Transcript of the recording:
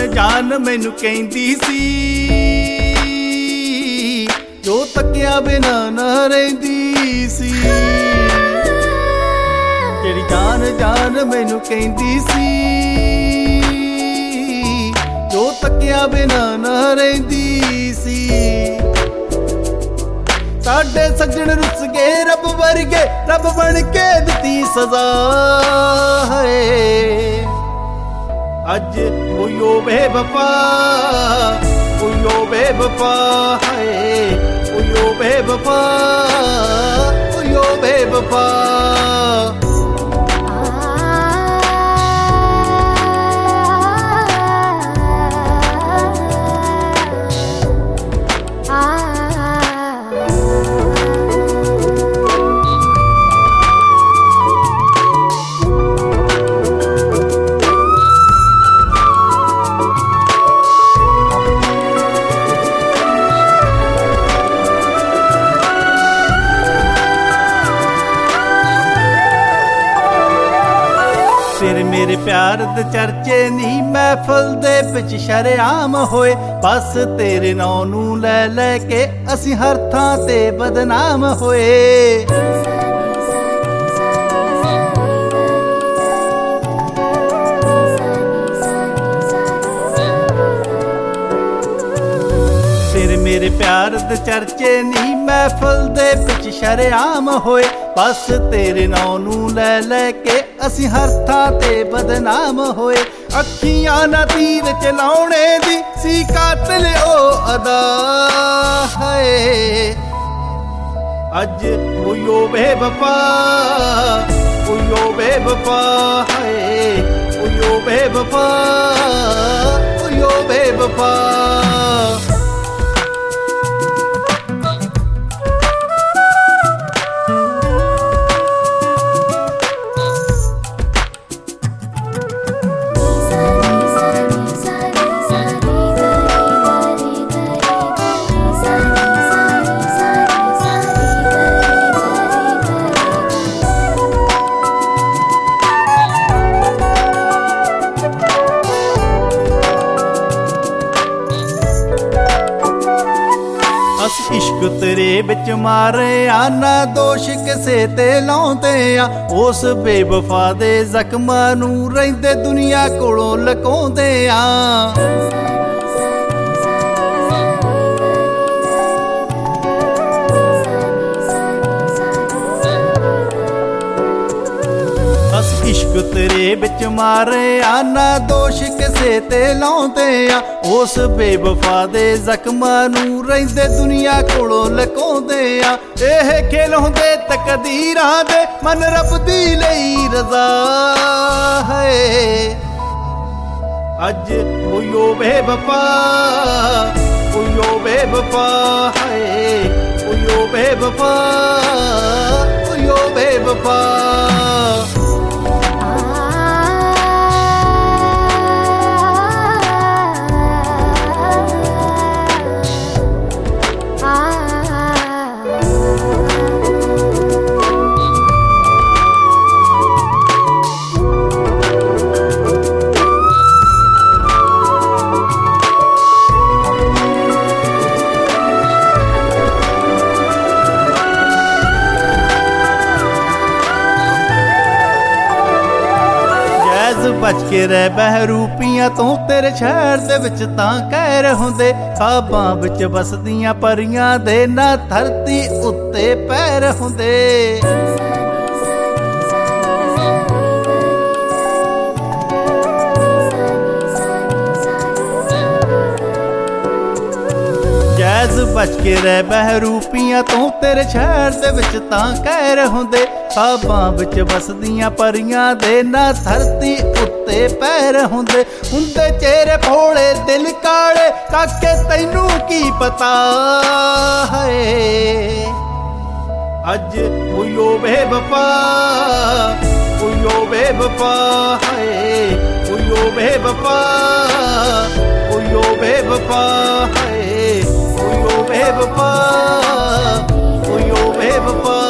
ਜਾਨ ਮੈਨੂੰ ਕਹਿੰਦੀ ਸੀ, ਜੋ ਤੱਕਿਆ ਬਿਨਾ ਨਾ ਰਹਿੰਦੀ ਸੀ। ਜਿਹੜੀ ਜਾਨ ਮੈਨੂੰ ਕਹਿੰਦੀ ਸੀ, ਜੋ ਤੱਕਿਆ ਬਿਨਾ ਨਾ ਰਹਿੰਦੀ ਸੀ। ਸਾਡੇ ਸੱਜਣ ਰੁੱਸ ਗਏ ਰੱਬ ਵਰਗੇ, ਰੱਬ ਬਣ ਕੇ ਦਿੱਤੀ ਸਜ਼ਾ ਹੈ। ਅੱਜ ਉਯੋ ਬੇਵਫਾ, ਉਯੋ ਬੇਵਫਾ ਹੈ, ਉਯੋ ਬੇਵਫਾ, ਉਯੋ ਬੇਵਫਾ। ਫਿਰ ਮੇਰੇ ਪਿਆਰ ਦੇ ਚਰਚੇ ਨੀ ਮਹਿਫਲ ਦੇ ਵਿੱਚ ਸ਼ਰੇਆਮ ਹੋਏ। ਬਸ ਤੇਰੇ ਨਾਂ ਨੂੰ ਲੈ ਲੈ ਕੇ ਅਸੀਂ ਹਰ ਥਾਂ ਤੇ ਬਦਨਾਮ ਹੋਏ। ਫਿਰ ਮੇਰੇ ਪਿਆਰ ਦੇ ਚਰਚੇ ਨੀ ਮਹਿਫਲ ਦੇ ਵਿੱਚ ਸ਼ਰੇਆਮ ਹੋਏ। ਬਸ ਤੇਰੇ ਨਾਂ ਨੂੰ ਲੈ ਲੈ ਕੇ ਅਸੀਂ ਹਰ ਥਾਂ ਤੇ ਬਦਨਾਮ ਹੋਏ। ਅੱਖੀਆਂ ਨਾ ਤੀਰ ਚਲਾਉਣੇ ਦੀ ਸੀ ਕਾਤਲ ਉਹ ਅਦਾ ਹੈ। ਅੱਜ ਉਯੋ ਬੇਵਫਾ, ਉਯੋ ਬੇਵਫਾ ਹੈ, ਉਯੋ ਬੇਵਫਾ, ਉਯੋ ਬੇਵਫਾ। ਅਸੀਂ ਇਸ਼ਕ ਤੇਰੇ ਵਿੱਚ ਮਾਰੇ ਆ, ਨਾ ਦੋਸ਼ ਕਿਸੇ ਤੇ ਲਾਉਂਦੇ ਆ। ਉਸ ਬੇਵਫਾ ਦੇ ਜ਼ਖਮਾਂ ਨੂੰ ਰਹਿੰਦੇ ਦੁਨੀਆ ਕੋਲੋਂ ਲੁਕਾਉਂਦੇ ਆ। ਅਸੀਂ ਇਸ਼ਕ ਤੇਰੇ ਵਿੱਚ ਮਾਰੇ ਆ, ਨਾ ਦੋਸ਼ ਕਿਸੇ ਤੇ ਲਾਉਂਦੇ ਆ। ਉਸ ਬੇਵਫਾ ਦੇ ਜ਼ਖਮਾਂ ਨੂੰ ਰਹਿੰਦੇ ਦੁਨੀਆ ਕੋਲੋਂ ਲੁਕਾਉਂਦੇ ਆ। ਇਹ ਖੇਲ ਹੁੰਦੇ ਤਕਦੀਰਾਂ ਦੇ, ਮਨ ਰੱਬ ਦੀ ਲਈ ਰਜ਼ਾ ਹੈ। ਅੱਜ ਉਯੋ ਬੇਵਫਾ, ਉਯੋ ਬੇਵਫਾ ਹੈ, ਉਯੋ ਬੇਵਫਾ, ਉਯੋ ਬੇਵਫਾ। ਬਚ ਕੇ ਰਹਿ ਬਹਿਰੂਪੀਆਂ ਤੋਂ, ਤੇਰੇ ਸ਼ਹਿਰ ਦੇ ਵਿੱਚ ਤਾਂ ਕਹਿਰ ਹੁੰਦੇ। ਖਾਬਾਂ ਵਿੱਚ ਵਸਦੀਆਂ ਪਰੀਆਂ ਦੇ ਨਾ ਧਰਤੀ ਉੱਤੇ ਪੈਰ ਹੁੰਦੇ। ਜੈਜ਼ ਬਚ ਕੇ ਰਹਿ ਬਹਿਰੂਪੀਆਂ ਤੋਂ, ਤੇਰੇ ਸ਼ਹਿਰ ਦੇ ਵਿੱਚ ਤਾਂ ਕਹਿਰ ਹੁੰਦੇ। ਖਾਬਾਂ ਵਿੱਚ ਵਸਦੀਆਂ ਪਰੀਆਂ ਦੇ ਨਾ ਧਰਤੀ ਉੱਤੇ ਪੈਰ ਹੁੰਦੇ। ਹੁੰਦੇ ਚਿਹਰੇ ਭੋਲੇ ਦਿਲ ਕਾਲੇ, ਕਾਕੇ ਤੈਨੂੰ ਕੀ ਪਤਾ ਹੈ। ਅੱਜ ਉਯੋ ਬੇਵਫਾ, ਉਯੋ ਬੇਵਫਾ ਹੈ, ਉਯੋ ਬੇਵਫਾ, ਉਯੋ ਬੇਵਫਾ ਹੈ, ਉਯੋ ਬੇਵਫਾ, ਉਯੋ ਬੇਵਫਾ।